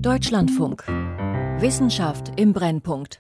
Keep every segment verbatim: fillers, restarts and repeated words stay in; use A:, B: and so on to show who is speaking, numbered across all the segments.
A: Deutschlandfunk. Wissenschaft im Brennpunkt.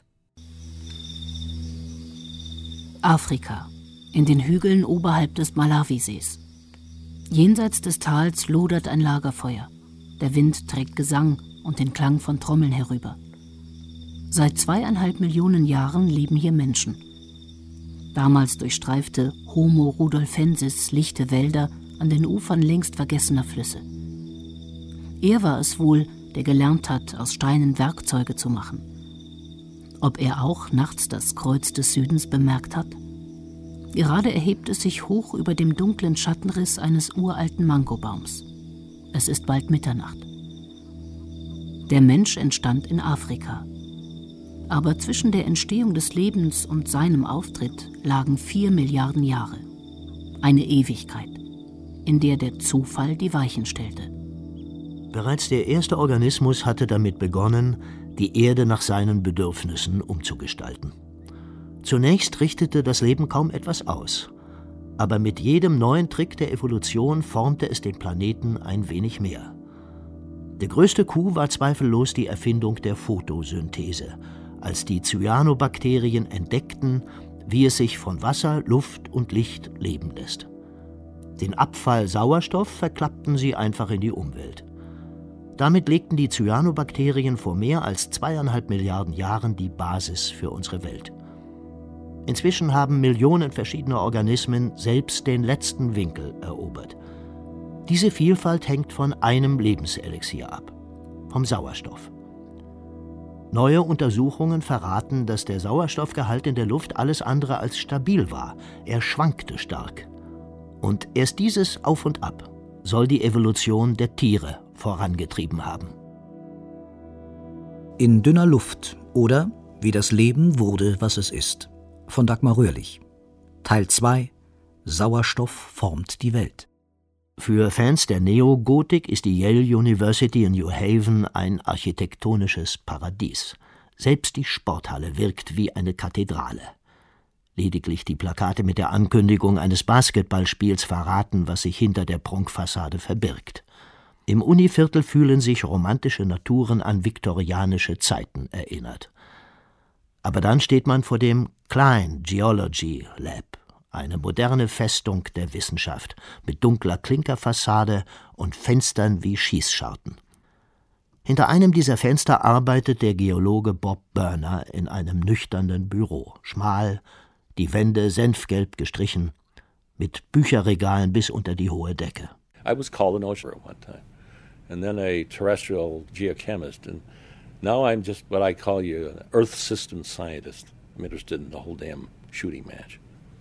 B: Afrika, in den Hügeln oberhalb des Malawisees. Jenseits des Tals lodert ein Lagerfeuer. Der Wind trägt Gesang und den Klang von Trommeln herüber. Seit zweieinhalb Millionen Jahren leben hier Menschen. Damals durchstreifte Homo rudolfensis lichte Wälder an den Ufern längst vergessener Flüsse. Er war es wohl, der gelernt hat, aus Steinen Werkzeuge zu machen. Ob er auch nachts das Kreuz des Südens bemerkt hat? Gerade erhebt es sich hoch über dem dunklen Schattenriss eines uralten Mangobaums. Es ist bald Mitternacht. Der Mensch entstand in Afrika. Aber zwischen der Entstehung des Lebens und seinem Auftritt lagen vier Milliarden Jahre. Eine Ewigkeit, in der der Zufall die Weichen stellte.
C: Bereits der erste Organismus hatte damit begonnen, die Erde nach seinen Bedürfnissen umzugestalten. Zunächst richtete das Leben kaum etwas aus. Aber mit jedem neuen Trick der Evolution formte es den Planeten ein wenig mehr. Der größte Coup war zweifellos die Erfindung der Photosynthese, als die Cyanobakterien entdeckten, wie es sich von Wasser, Luft und Licht leben lässt. Den Abfall Sauerstoff verklappten sie einfach in die Umwelt. Damit legten die Cyanobakterien vor mehr als zweieinhalb Milliarden Jahren die Basis für unsere Welt. Inzwischen haben Millionen verschiedener Organismen selbst den letzten Winkel erobert. Diese Vielfalt hängt von einem Lebenselixier ab, vom Sauerstoff. Neue Untersuchungen verraten, dass der Sauerstoffgehalt in der Luft alles andere als stabil war. Er schwankte stark. Und erst dieses Auf und Ab soll die Evolution der Tiere vorangetrieben haben.
D: In dünner Luft oder Wie das Leben wurde, was es ist. Von Dagmar Röhrlich. Teil zwei. Sauerstoff formt die Welt.
C: Für Fans der Neogotik ist die Yale University in New Haven ein architektonisches Paradies. Selbst die Sporthalle wirkt wie eine Kathedrale. Lediglich die Plakate mit der Ankündigung eines Basketballspiels verraten, was sich hinter der Prunkfassade verbirgt. Im Univiertel fühlen sich romantische Naturen an viktorianische Zeiten erinnert. Aber dann steht man vor dem Klein Geology Lab, eine moderne Festung der Wissenschaft mit dunkler Klinkerfassade und Fenstern wie Schießscharten. Hinter einem dieser Fenster arbeitet der Geologe Bob Burner in einem nüchternen Büro, schmal, die Wände senfgelb gestrichen, mit Bücherregalen bis unter die hohe Decke.
E: I was called an oceaner at one time, and then a terrestrial geochemist, and now I'm just what I call you an Earth system scientist. I'm interested in the whole damn shooting match.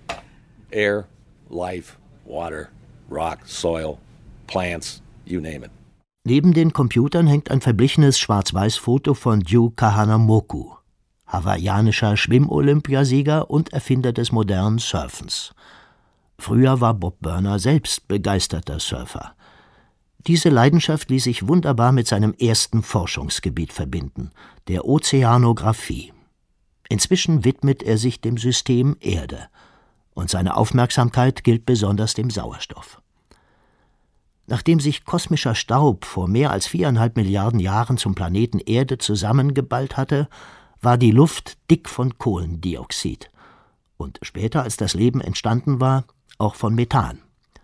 E: Air, life, water, rock, soil, plants, you name it.
C: Neben den Computern hängt ein verblichenes Schwarz-Weiß-Foto von Yu Kahanamoku, hawaiianischer Schwimm-Olympiasieger und Erfinder des modernen Surfens. Früher war Bob Burner selbst begeisterter Surfer. Diese Leidenschaft ließ sich wunderbar mit seinem ersten Forschungsgebiet verbinden, der Ozeanographie. Inzwischen widmet er sich dem System Erde, und seine Aufmerksamkeit gilt besonders dem Sauerstoff. Nachdem sich kosmischer Staub vor mehr als viereinhalb Milliarden Jahren zum Planeten Erde zusammengeballt hatte, war die Luft dick von Kohlendioxid und später, als das Leben entstanden war, auch von Methan.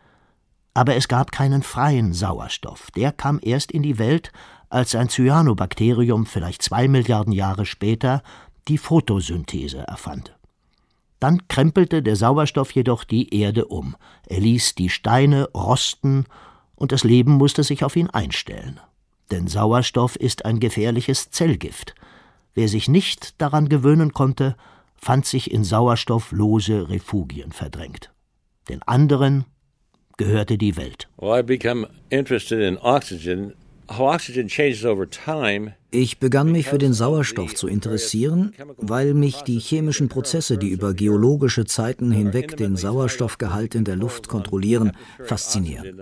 C: Aber es gab keinen freien Sauerstoff. Der kam erst in die Welt, als ein Cyanobakterium vielleicht zwei Milliarden Jahre später die Photosynthese erfand. Dann krempelte der Sauerstoff jedoch die Erde um. Er ließ die Steine rosten und das Leben musste sich auf ihn einstellen. Denn Sauerstoff ist ein gefährliches Zellgift. Wer sich nicht daran gewöhnen konnte, fand sich in sauerstofflose Refugien verdrängt. Den anderen gehörte die Welt.
E: Well, I become interested in oxygen. How oxygen changes over time.
D: Ich begann mich für den Sauerstoff zu interessieren, weil mich die chemischen Prozesse, die über geologische Zeiten hinweg den Sauerstoffgehalt in der Luft kontrollieren, faszinieren.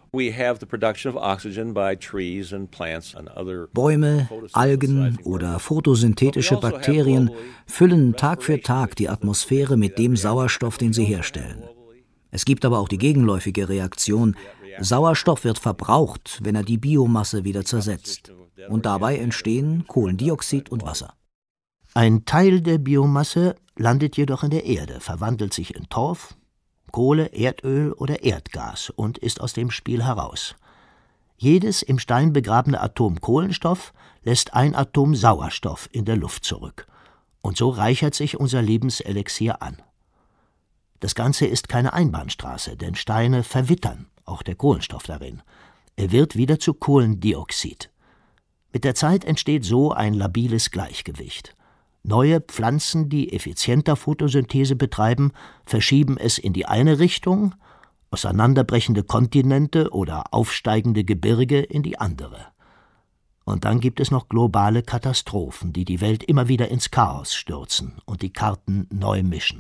D: Bäume, Algen oder photosynthetische Bakterien füllen Tag für Tag die Atmosphäre mit dem Sauerstoff, den sie herstellen. Es gibt aber auch die gegenläufige Reaktion, Sauerstoff wird verbraucht, wenn er die Biomasse wieder zersetzt. Und dabei entstehen Kohlendioxid und Wasser.
C: Ein Teil der Biomasse landet jedoch in der Erde, verwandelt sich in Torf, Kohle, Erdöl oder Erdgas und ist aus dem Spiel heraus. Jedes im Stein begrabene Atom Kohlenstoff lässt ein Atom Sauerstoff in der Luft zurück. Und so reichert sich unser Lebenselixier an. Das Ganze ist keine Einbahnstraße, denn Steine verwittern, auch der Kohlenstoff darin. Er wird wieder zu Kohlendioxid. Mit der Zeit entsteht so ein labiles Gleichgewicht. Neue Pflanzen, die effizienter Photosynthese betreiben, verschieben es in die eine Richtung, auseinanderbrechende Kontinente oder aufsteigende Gebirge in die andere. Und dann gibt es noch globale Katastrophen, die die Welt immer wieder ins Chaos stürzen und die Karten neu mischen.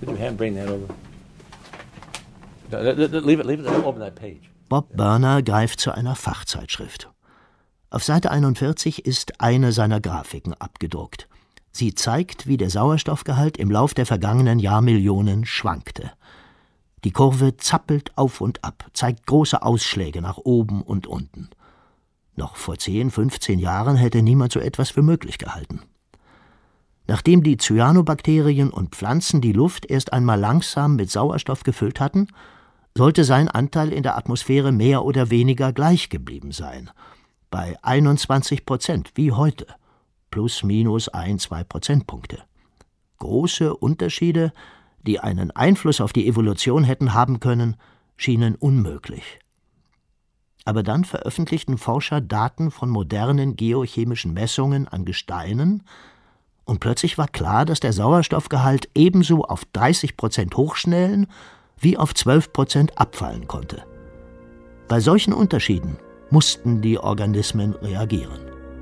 C: Bob Burner greift zu einer Fachzeitschrift. Auf Seite einundvierzig ist eine seiner Grafiken abgedruckt. Sie zeigt, wie der Sauerstoffgehalt im Lauf der vergangenen Jahrmillionen schwankte. Die Kurve zappelt auf und ab, zeigt große Ausschläge nach oben und unten. Noch vor zehn, fünfzehn Jahren hätte niemand so etwas für möglich gehalten. Nachdem die Cyanobakterien und Pflanzen die Luft erst einmal langsam mit Sauerstoff gefüllt hatten, sollte sein Anteil in der Atmosphäre mehr oder weniger gleich geblieben sein. Bei einundzwanzig Prozent, wie heute. Plus, minus ein, zwei Prozentpunkte. Große Unterschiede, die einen Einfluss auf die Evolution hätten haben können, schienen unmöglich. Aber dann veröffentlichten Forscher Daten von modernen geochemischen Messungen an Gesteinen und plötzlich war klar, dass der Sauerstoffgehalt ebenso auf dreißig Prozent hochschnellen wie auf zwölf Prozent abfallen konnte. Bei solchen Unterschieden mussten die Organismen reagieren.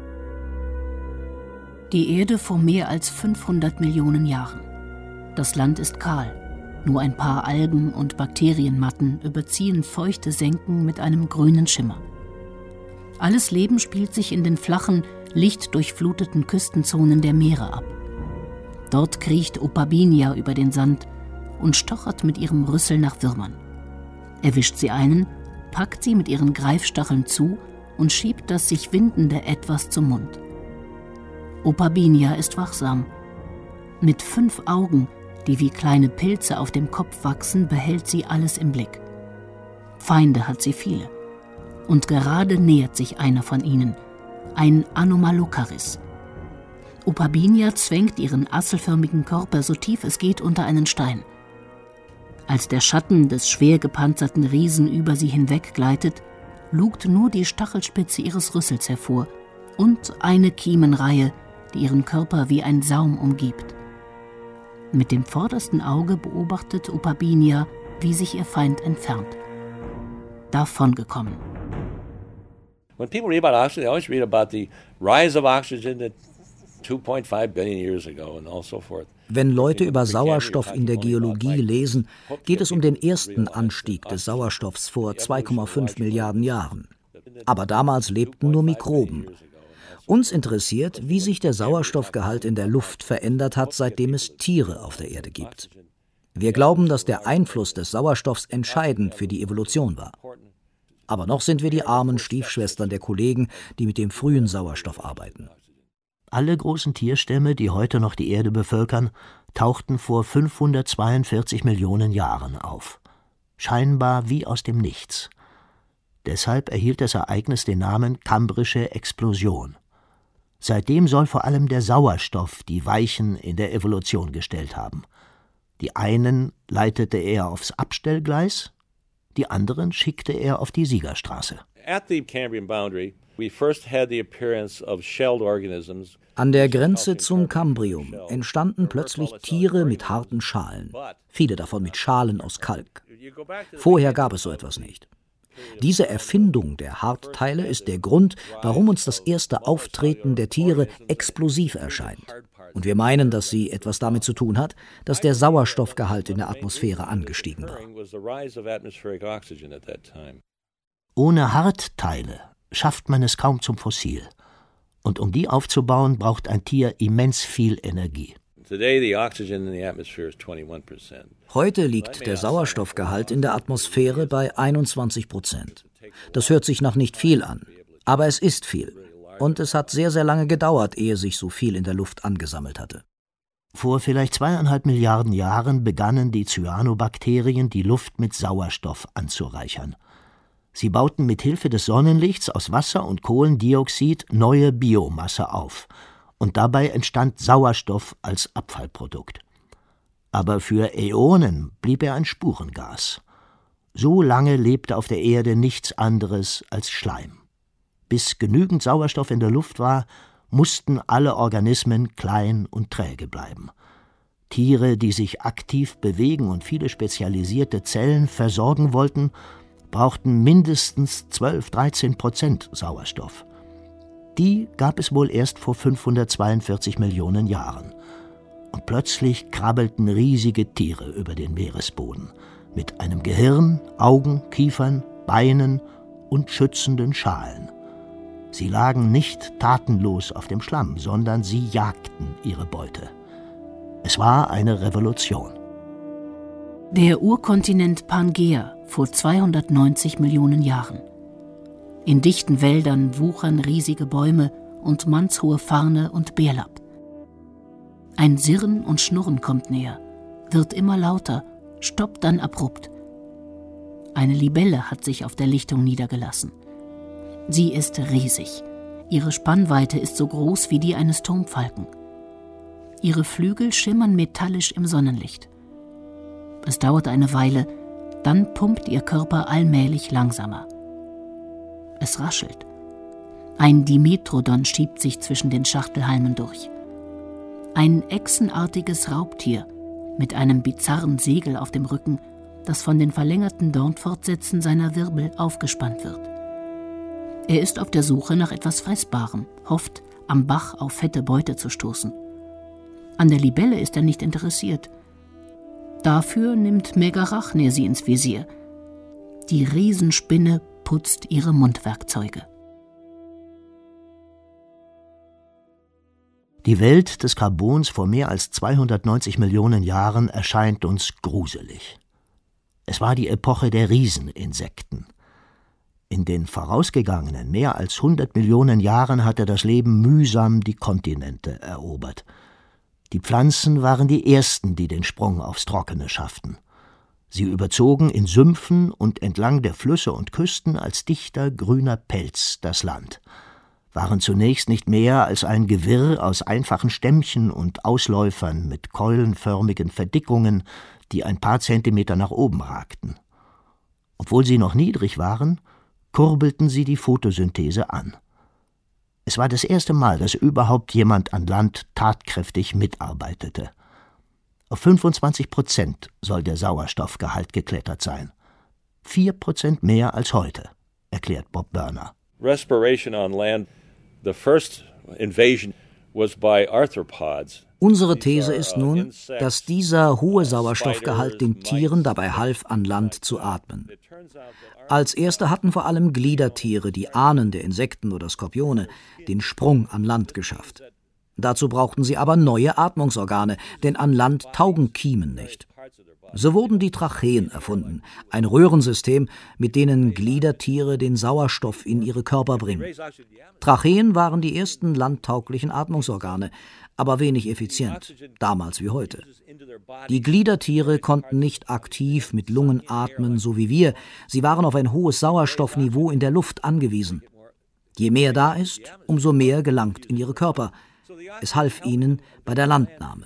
B: Die Erde vor mehr als fünfhundert Millionen Jahren. Das Land ist kahl. Nur ein paar Algen und Bakterienmatten überziehen feuchte Senken mit einem grünen Schimmer. Alles Leben spielt sich in den flachen, lichtdurchfluteten Küstenzonen der Meere ab. Dort kriecht Opabinia über den Sand und stochert mit ihrem Rüssel nach Würmern. Erwischt sie einen, packt sie mit ihren Greifstacheln zu und schiebt das sich windende Etwas zum Mund. Opabinia ist wachsam. Mit fünf Augen, die wie kleine Pilze auf dem Kopf wachsen, behält sie alles im Blick. Feinde hat sie viele. Und gerade nähert sich einer von ihnen, ein Anomalocaris. Opabinia zwängt ihren asselförmigen Körper so tief es geht unter einen Stein. Als der Schatten des schwer gepanzerten Riesen über sie hinweggleitet, lugt nur die Stachelspitze ihres Rüssels hervor und eine Kiemenreihe, die ihren Körper wie ein Saum umgibt. Mit dem vordersten Auge beobachtet Opabinia, wie sich ihr Feind entfernt. Davongekommen.
E: When people read about oxygen, they always read about the rise of oxygen at two point five billion years ago and all so forth.
D: Wenn Leute über Sauerstoff in der Geologie lesen, geht es um den ersten Anstieg des Sauerstoffs vor zwei Komma fünf Milliarden Jahren. Aber damals lebten nur Mikroben. Uns interessiert, wie sich der Sauerstoffgehalt in der Luft verändert hat, seitdem es Tiere auf der Erde gibt. Wir glauben, dass der Einfluss des Sauerstoffs entscheidend für die Evolution war. Aber noch sind wir die armen Stiefschwestern der Kollegen, die mit dem frühen Sauerstoff arbeiten.
C: Alle großen Tierstämme, die heute noch die Erde bevölkern, tauchten vor fünfhundertzweiundvierzig Millionen Jahren auf. Scheinbar wie aus dem Nichts. Deshalb erhielt das Ereignis den Namen Kambrische Explosion. Seitdem soll vor allem der Sauerstoff die Weichen in der Evolution gestellt haben. Die einen leitete er aufs Abstellgleis, die anderen schickte er auf die Siegerstraße.
D: An der Grenze zum Kambrium entstanden plötzlich Tiere mit harten Schalen, viele davon mit Schalen aus Kalk. Vorher gab es so etwas nicht. Diese Erfindung der Hartteile ist der Grund, warum uns das erste Auftreten der Tiere explosiv erscheint. Und wir meinen, dass sie etwas damit zu tun hat, dass der Sauerstoffgehalt in der Atmosphäre angestiegen war.
C: Ohne Hartteile schafft man es kaum zum Fossil. Und um die aufzubauen, braucht ein Tier immens viel Energie.
D: Heute liegt der Sauerstoffgehalt in der Atmosphäre bei einundzwanzig Prozent. Das hört sich nach nicht viel an, aber es ist viel. Und es hat sehr, sehr lange gedauert, ehe sich so viel in der Luft angesammelt hatte.
C: Vor vielleicht zweieinhalb Milliarden Jahren begannen die Cyanobakterien, die Luft mit Sauerstoff anzureichern. Sie bauten mit Hilfe des Sonnenlichts aus Wasser und Kohlendioxid neue Biomasse auf. Und dabei entstand Sauerstoff als Abfallprodukt. Aber für Äonen blieb er ein Spurengas. So lange lebte auf der Erde nichts anderes als Schleim. Bis genügend Sauerstoff in der Luft war, mussten alle Organismen klein und träge bleiben. Tiere, die sich aktiv bewegen und viele spezialisierte Zellen versorgen wollten, brauchten mindestens zwölf, dreizehn Prozent Sauerstoff. Die gab es wohl erst vor fünfhundertzweiundvierzig Millionen Jahren. Und plötzlich krabbelten riesige Tiere über den Meeresboden, mit einem Gehirn, Augen, Kiefern, Beinen und schützenden Schalen. Sie lagen nicht tatenlos auf dem Schlamm, sondern sie jagten ihre Beute. Es war eine Revolution.
B: Der Urkontinent Pangäa vor zweihundertneunzig Millionen Jahren. In dichten Wäldern wuchern riesige Bäume und mannshohe Farne und Bärlapp. Ein Sirren und Schnurren kommt näher, wird immer lauter, stoppt dann abrupt. Eine Libelle hat sich auf der Lichtung niedergelassen. Sie ist riesig. Ihre Spannweite ist so groß wie die eines Turmfalken. Ihre Flügel schimmern metallisch im Sonnenlicht. Es dauert eine Weile, dann pumpt ihr Körper allmählich langsamer. Es raschelt. Ein Dimetrodon schiebt sich zwischen den Schachtelhalmen durch. Ein echsenartiges Raubtier mit einem bizarren Segel auf dem Rücken, das von den verlängerten Dornfortsätzen seiner Wirbel aufgespannt wird. Er ist auf der Suche nach etwas Fressbarem, hofft, am Bach auf fette Beute zu stoßen. An der Libelle ist er nicht interessiert. Dafür nimmt Megarachne sie ins Visier. Die Riesenspinne putzt ihre Mundwerkzeuge.
C: Die Welt des Karbons vor mehr als zweihundertneunzig Millionen Jahren erscheint uns gruselig. Es war die Epoche der Rieseninsekten. In den vorausgegangenen mehr als hundert Millionen Jahren hatte das Leben mühsam die Kontinente erobert. Die Pflanzen waren die ersten, die den Sprung aufs Trockene schafften. Sie überzogen in Sümpfen und entlang der Flüsse und Küsten als dichter grüner Pelz das Land, waren zunächst nicht mehr als ein Gewirr aus einfachen Stämmchen und Ausläufern mit keulenförmigen Verdickungen, die ein paar Zentimeter nach oben ragten. Obwohl sie noch niedrig waren, kurbelten sie die Photosynthese an. Es war das erste Mal, dass überhaupt jemand an Land tatkräftig mitarbeitete. Auf fünfundzwanzig Prozent soll der Sauerstoffgehalt geklettert sein. Vier Prozent mehr als heute, erklärt Bob Burner.
E: Respiration on land, the first invasion was by arthropods.
D: Unsere These ist nun, dass dieser hohe Sauerstoffgehalt den Tieren dabei half, an Land zu atmen. Als erste hatten vor allem Gliedertiere, die Ahnen der Insekten oder Skorpione, den Sprung an Land geschafft. Dazu brauchten sie aber neue Atmungsorgane, denn an Land taugen Kiemen nicht. So wurden die Tracheen erfunden, ein Röhrensystem, mit denen Gliedertiere den Sauerstoff in ihre Körper bringen. Tracheen waren die ersten landtauglichen Atmungsorgane, aber wenig effizient, damals wie heute. Die Gliedertiere konnten nicht aktiv mit Lungen atmen, so wie wir. Sie waren auf ein hohes Sauerstoffniveau in der Luft angewiesen. Je mehr da ist, umso mehr gelangt in ihre Körper. Es half ihnen bei der Landnahme.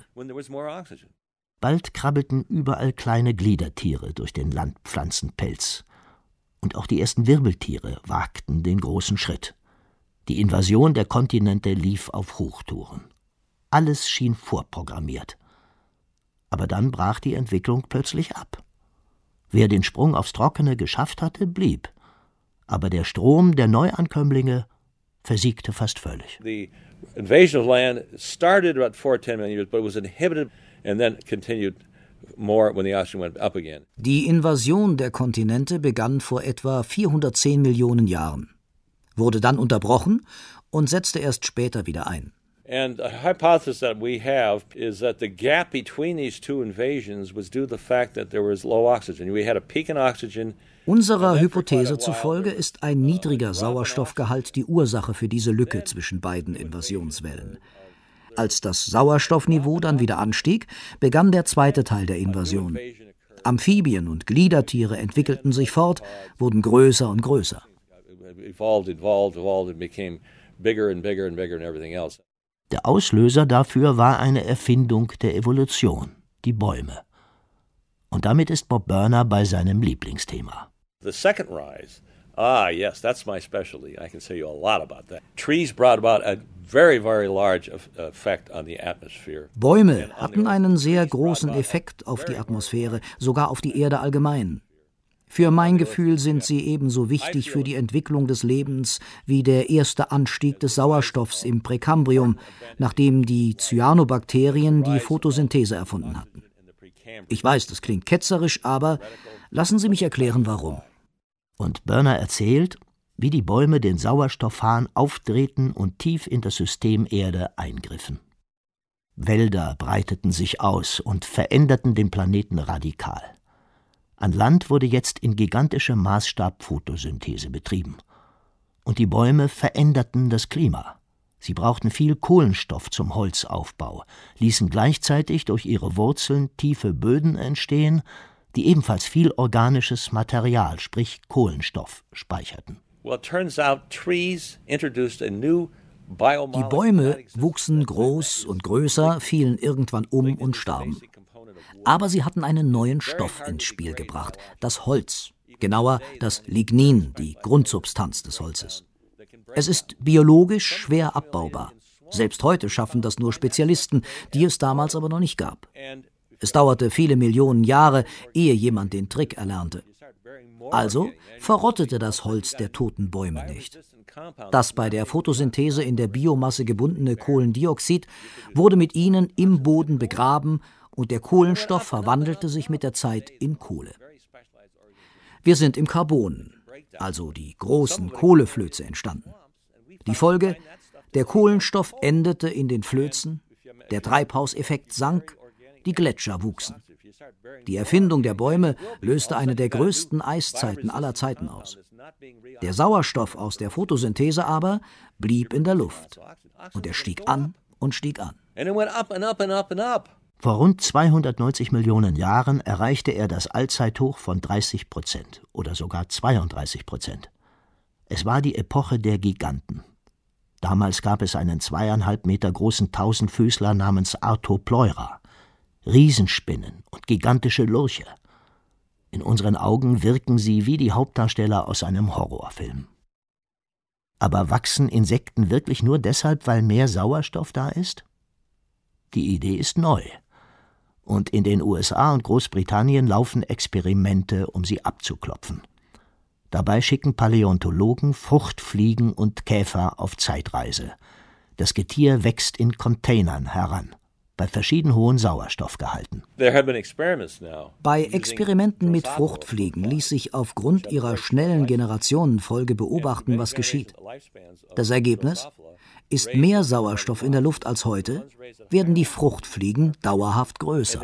C: Bald krabbelten überall kleine Gliedertiere durch den Landpflanzenpelz. Und auch die ersten Wirbeltiere wagten den großen Schritt. Die Invasion der Kontinente lief auf Hochtouren. Alles schien vorprogrammiert. Aber dann brach die Entwicklung plötzlich ab. Wer den Sprung aufs Trockene geschafft hatte, blieb. Aber der Strom der Neuankömmlinge versiegte fast völlig.
E: The invasion of land started about four to ten million years, but it was inhibited and then continued more when the ocean went up again.
D: Die Invasion der Kontinente begann vor etwa vierhundertzehn Millionen Jahren, wurde dann unterbrochen und setzte erst später wieder ein.
E: And a hypothesis that we have is that the gap between these two invasions was due to the fact that there was low oxygen. We had a peak in oxygen.
D: Unserer Hypothese zufolge ist ein niedriger Sauerstoffgehalt die Ursache für diese Lücke zwischen beiden Invasionswellen. Als das Sauerstoffniveau dann wieder anstieg, begann der zweite Teil der Invasion. Amphibien und Gliedertiere entwickelten sich fort, wurden größer und größer.
C: Der Auslöser dafür war eine Erfindung der Evolution, die Bäume. Und damit ist Bob Börner bei seinem Lieblingsthema.
E: The second rise, ah yes, that's my specialty. I can tell you a lot about that. Trees brought about a very, very large effect on the atmosphere.
D: Bäume hatten einen sehr großen Effekt auf die Atmosphäre, sogar auf die Erde allgemein. Für mein Gefühl sind sie ebenso wichtig für die Entwicklung des Lebens wie der erste Anstieg des Sauerstoffs im Präkambrium, nachdem die Cyanobakterien die Photosynthese erfunden hatten. Ich weiß, das klingt ketzerisch, aber lassen Sie mich erklären, warum.
C: Und Börner erzählt, wie die Bäume den Sauerstoffhahn aufdrehten und tief in das System Erde eingriffen. Wälder breiteten sich aus und veränderten den Planeten radikal. An Land wurde jetzt in gigantischem Maßstab Photosynthese betrieben. Und die Bäume veränderten das Klima. Sie brauchten viel Kohlenstoff zum Holzaufbau, ließen gleichzeitig durch ihre Wurzeln tiefe Böden entstehen, die ebenfalls viel organisches Material, sprich Kohlenstoff, speicherten.
D: Die Bäume wuchsen groß und größer, fielen irgendwann um und starben. Aber sie hatten einen neuen Stoff ins Spiel gebracht, das Holz, genauer das Lignin, die Grundsubstanz des Holzes. Es ist biologisch schwer abbaubar. Selbst heute schaffen das nur Spezialisten, die es damals aber noch nicht gab. Es dauerte viele Millionen Jahre, ehe jemand den Trick erlernte. Also verrottete das Holz der toten Bäume nicht. Das bei der Photosynthese in der Biomasse gebundene Kohlendioxid wurde mit ihnen im Boden begraben und der Kohlenstoff verwandelte sich mit der Zeit in Kohle. Wir sind im Karbon, also die großen Kohleflöze, entstanden. Die Folge: der Kohlenstoff endete in den Flözen, der Treibhauseffekt sank, die Gletscher wuchsen. Die Erfindung der Bäume löste eine der größten Eiszeiten aller Zeiten aus. Der Sauerstoff aus der Photosynthese aber blieb in der Luft. Und er stieg an und stieg an.
C: Vor rund zweihundertneunzig Millionen Jahren erreichte er das Allzeithoch von dreißig Prozent oder sogar zweiunddreißig Prozent. Es war die Epoche der Giganten. Damals gab es einen zweieinhalb Meter großen Tausendfüßler namens Arthopleura. Riesenspinnen und gigantische Lurche. In unseren Augen wirken sie wie die Hauptdarsteller aus einem Horrorfilm. Aber wachsen Insekten wirklich nur deshalb, weil mehr Sauerstoff da ist? Die Idee ist neu. Und in den U S A und Großbritannien laufen Experimente, um sie abzuklopfen. Dabei schicken Paläontologen Fruchtfliegen und Käfer auf Zeitreise. Das Getier wächst in Containern heran, bei verschieden hohen Sauerstoffgehalten.
D: Bei Experimenten mit Fruchtfliegen ließ sich aufgrund ihrer schnellen Generationenfolge beobachten, was geschieht. Das Ergebnis: Ist mehr Sauerstoff in der Luft als heute, werden die Fruchtfliegen dauerhaft größer.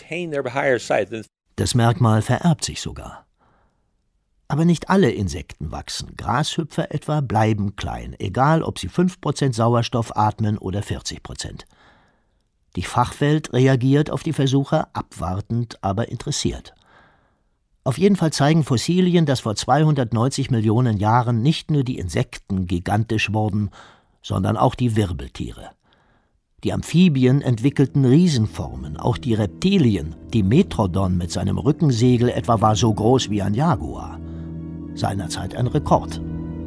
C: Das Merkmal vererbt sich sogar. Aber nicht alle Insekten wachsen. Grashüpfer etwa bleiben klein, egal ob sie fünf Prozent Sauerstoff atmen oder vierzig Prozent. Die Fachwelt reagiert auf die Versuche abwartend, aber interessiert. Auf jeden Fall zeigen Fossilien, dass vor zweihundertneunzig Millionen Jahren nicht nur die Insekten gigantisch wurden, sondern auch die Wirbeltiere. Die Amphibien entwickelten Riesenformen, auch die Reptilien. Die Metrodon mit seinem Rückensegel etwa war so groß wie ein Jaguar. Seinerzeit ein Rekord.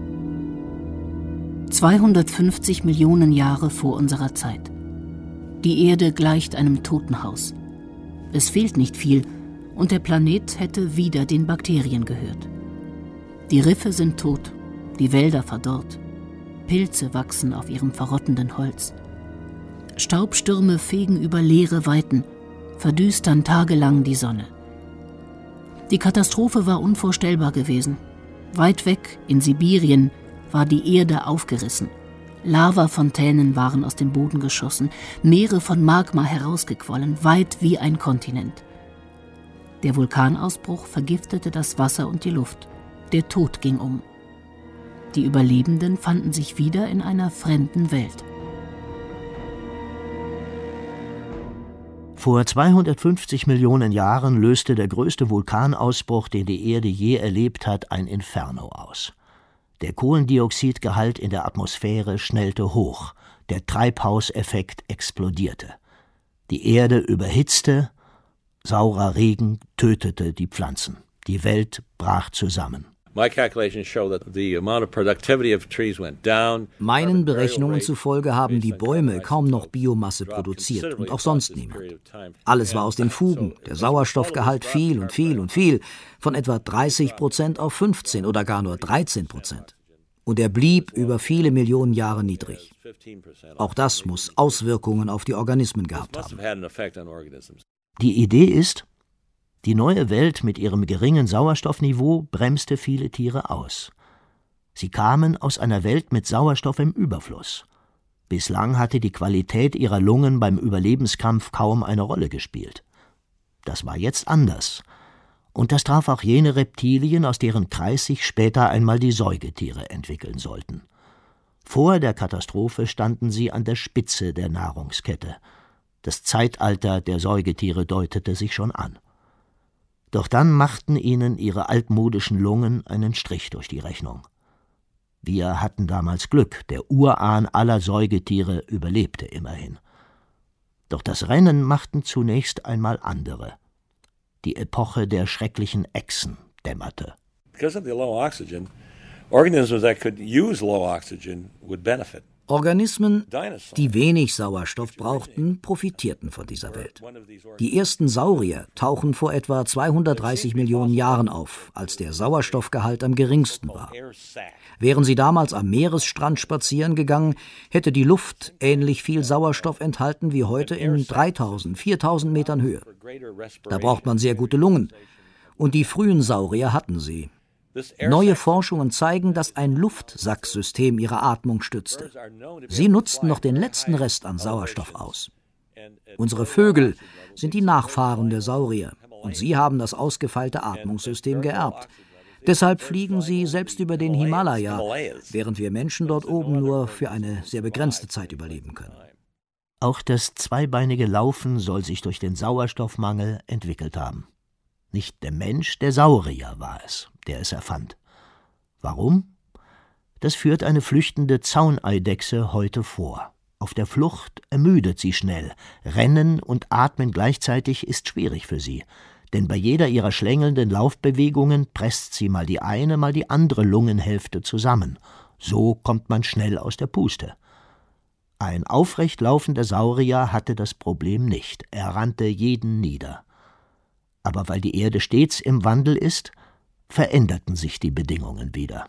B: zweihundertfünfzig Millionen Jahre vor unserer Zeit. Die Erde gleicht einem Totenhaus. Es fehlt nicht viel und der Planet hätte wieder den Bakterien gehört. Die Riffe sind tot, die Wälder verdorrt. Pilze wachsen auf ihrem verrottenden Holz. Staubstürme fegen über leere Weiten, verdüstern tagelang die Sonne. Die Katastrophe war unvorstellbar gewesen. Weit weg, in Sibirien, war die Erde aufgerissen. Lavafontänen waren aus dem Boden geschossen, Meere von Magma herausgequollen, weit wie ein Kontinent. Der Vulkanausbruch vergiftete das Wasser und die Luft. Der Tod ging um. Die Überlebenden fanden sich wieder in einer fremden Welt.
C: Vor zweihundertfünfzig Millionen Jahren löste der größte Vulkanausbruch, den die Erde je erlebt hat, ein Inferno aus. Der Kohlendioxidgehalt in der Atmosphäre schnellte hoch, der Treibhauseffekt explodierte. Die Erde überhitzte, saurer Regen tötete die Pflanzen. Die Welt brach zusammen.
D: Meinen Berechnungen zufolge haben die Bäume kaum noch Biomasse produziert und auch sonst niemand. Alles war aus den Fugen. Der Sauerstoffgehalt fiel und fiel und fiel, von etwa dreißig Prozent auf fünfzehn oder gar nur dreizehn Prozent. Und er blieb über viele Millionen Jahre niedrig. Auch das muss Auswirkungen auf die Organismen gehabt haben.
C: Die Idee ist, die neue Welt mit ihrem geringen Sauerstoffniveau bremste viele Tiere aus. Sie kamen aus einer Welt mit Sauerstoff im Überfluss. Bislang hatte die Qualität ihrer Lungen beim Überlebenskampf kaum eine Rolle gespielt. Das war jetzt anders. Und das traf auch jene Reptilien, aus deren Kreis sich später einmal die Säugetiere entwickeln sollten. Vor der Katastrophe standen sie an der Spitze der Nahrungskette. Das Zeitalter der Säugetiere deutete sich schon an. Doch dann machten ihnen ihre altmodischen Lungen einen Strich durch die Rechnung. Wir hatten damals Glück, der Urahn aller Säugetiere überlebte immerhin. Doch das Rennen machten zunächst einmal andere. Die Epoche der schrecklichen Echsen dämmerte.
E: Because of the low oxygen, organisms that could use low oxygen would benefit.
D: Organismen, die wenig Sauerstoff brauchten, profitierten von dieser Welt. Die ersten Saurier tauchen vor etwa zweihundertdreißig Millionen Jahren auf, als der Sauerstoffgehalt am geringsten war. Wären sie damals am Meeresstrand spazieren gegangen, hätte die Luft ähnlich viel Sauerstoff enthalten wie heute in dreitausend, viertausend Metern Höhe. Da braucht man sehr gute Lungen. Und die frühen Saurier hatten sie. Neue Forschungen zeigen, dass ein Luftsacksystem ihre Atmung stützte. Sie nutzten noch den letzten Rest an Sauerstoff aus. Unsere Vögel sind die Nachfahren der Saurier und sie haben das ausgefeilte Atmungssystem geerbt. Deshalb fliegen sie selbst über den Himalaya, während wir Menschen dort oben nur für eine sehr begrenzte Zeit überleben können.
C: Auch das zweibeinige Laufen soll sich durch den Sauerstoffmangel entwickelt haben. Nicht der Mensch, der Saurier war es, der es erfand. Warum? Das führt eine flüchtende Zauneidechse heute vor. Auf der Flucht ermüdet sie schnell. Rennen und Atmen gleichzeitig ist schwierig für sie. Denn bei jeder ihrer schlängelnden Laufbewegungen presst sie mal die eine, mal die andere Lungenhälfte zusammen. So kommt man schnell aus der Puste. Ein aufrecht laufender Saurier hatte das Problem nicht. Er rannte jeden nieder. Aber weil die Erde stets im Wandel ist, veränderten sich die Bedingungen wieder.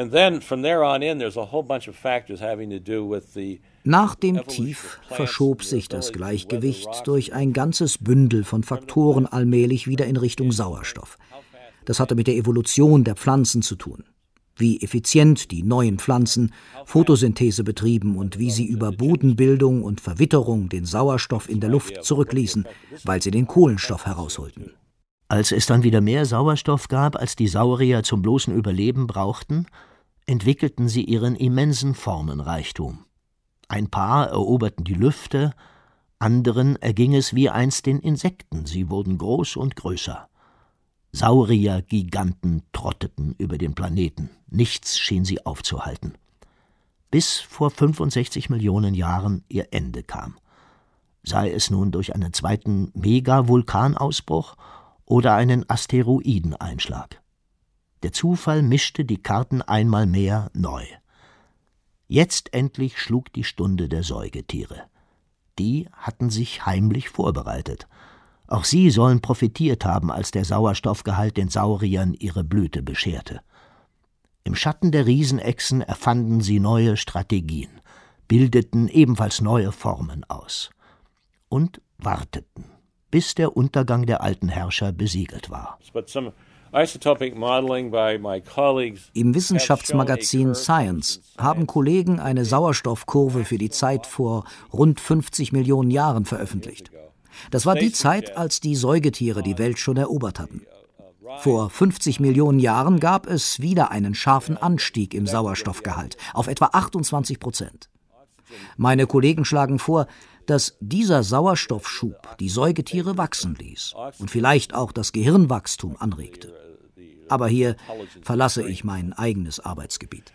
D: Nach dem Tief verschob sich das Gleichgewicht durch ein ganzes Bündel von Faktoren allmählich wieder in Richtung Sauerstoff. Das hatte mit der Evolution der Pflanzen zu tun. Wie effizient die neuen Pflanzen Photosynthese betrieben und wie sie über Bodenbildung und Verwitterung den Sauerstoff in der Luft zurückließen, weil sie den Kohlenstoff herausholten.
C: Als es dann wieder mehr Sauerstoff gab, als die Saurier zum bloßen Überleben brauchten, entwickelten sie ihren immensen Formenreichtum. Ein paar eroberten die Lüfte, anderen erging es wie einst den Insekten, sie wurden groß und größer. Saurier-Giganten trotteten über den Planeten, nichts schien sie aufzuhalten. Bis vor fünfundsechzig Millionen Jahren ihr Ende kam. Sei es nun durch einen zweiten Megavulkanausbruch oder einen Asteroideneinschlag. Der Zufall mischte die Karten einmal mehr neu. Jetzt endlich schlug die Stunde der Säugetiere. Die hatten sich heimlich vorbereitet. Auch sie sollen profitiert haben, als der Sauerstoffgehalt den Sauriern ihre Blüte bescherte. Im Schatten der Riesenechsen erfanden sie neue Strategien, bildeten ebenfalls neue Formen aus und warteten, bis der Untergang der alten Herrscher besiegelt war.
D: Im Wissenschaftsmagazin Science haben Kollegen eine Sauerstoffkurve für die Zeit vor rund fünfzig Millionen Jahren veröffentlicht. Das war die Zeit, als die Säugetiere die Welt schon erobert hatten. Vor fünfzig Millionen Jahren gab es wieder einen scharfen Anstieg im Sauerstoffgehalt auf etwa achtundzwanzig Prozent. Meine Kollegen schlagen vor, dass dieser Sauerstoffschub die Säugetiere wachsen ließ und vielleicht auch das Gehirnwachstum anregte. Aber hier verlasse ich mein eigenes Arbeitsgebiet.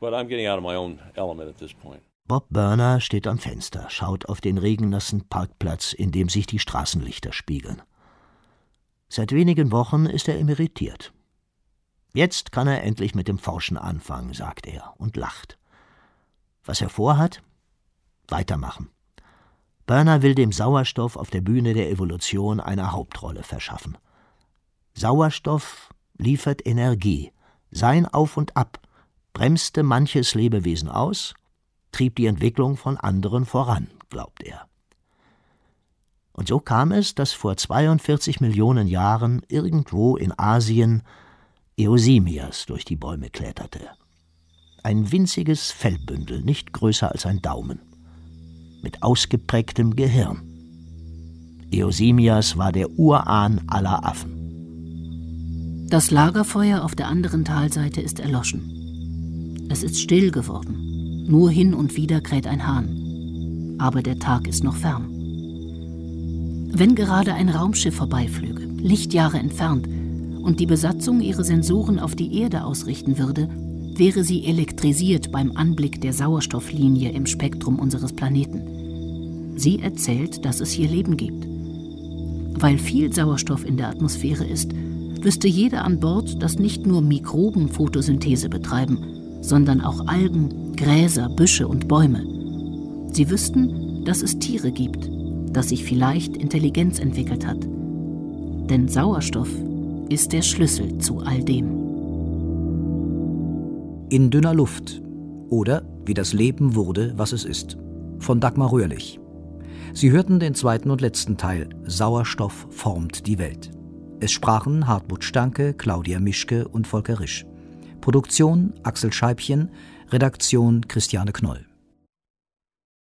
C: Bob Burner steht am Fenster, schaut auf den regennassen Parkplatz, in dem sich die Straßenlichter spiegeln. Seit wenigen Wochen ist er emeritiert. Jetzt kann er endlich mit dem Forschen anfangen, sagt er und lacht. Was er vorhat? Weitermachen. Burner will dem Sauerstoff auf der Bühne der Evolution eine Hauptrolle verschaffen. Sauerstoff liefert Energie. Sein Auf und Ab bremste manches Lebewesen aus, trieb die Entwicklung von anderen voran, glaubt er. Und so kam es, dass vor zweiundvierzig Millionen Jahren irgendwo in Asien Eosimias durch die Bäume kletterte. Ein winziges Fellbündel, nicht größer als ein Daumen, mit ausgeprägtem Gehirn. Eosimias war der Urahn aller Affen.
B: Das Lagerfeuer auf der anderen Talseite ist erloschen. Es ist still geworden. Nur hin und wieder kräht ein Hahn. Aber der Tag ist noch fern. Wenn gerade ein Raumschiff vorbeiflüge, Lichtjahre entfernt, und die Besatzung ihre Sensoren auf die Erde ausrichten würde, wäre sie elektrisiert beim Anblick der Sauerstofflinie im Spektrum unseres Planeten. Sie erzählt, dass es hier Leben gibt. Weil viel Sauerstoff in der Atmosphäre ist, wüsste jeder an Bord, dass nicht nur Mikroben Photosynthese betreiben, sondern auch Algen, Gräser, Büsche und Bäume. Sie wüssten, dass es Tiere gibt, dass sich vielleicht Intelligenz entwickelt hat. Denn Sauerstoff ist der Schlüssel zu all dem.
D: In dünner Luft oder Wie das Leben wurde, was es ist, von Dagmar Röhrlich. Sie hörten den zweiten und letzten Teil Sauerstoff formt die Welt. Es sprachen Hartmut Stanke, Claudia Mischke und Volker Risch. Produktion Axel Scheibchen, Redaktion Christiane Knoll.